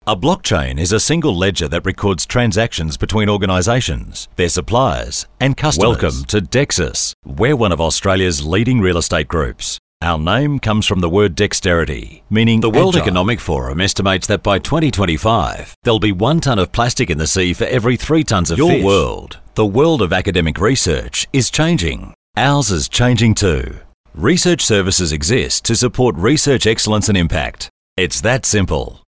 A blockchain is a single ledger that records transactions between organisations, their suppliers and customers. Welcome to Dexus. We're one of Australia's leading real estate groups. Our name comes from the word dexterity, meaning the World Economic Forum estimates that by 2025, there'll be 1 tonne of plastic in the sea for every 3 tonnes of fish. Your world, the world of academic research, is changing. Ours is changing too. Research services exist to support research excellence and impact. It's that simple.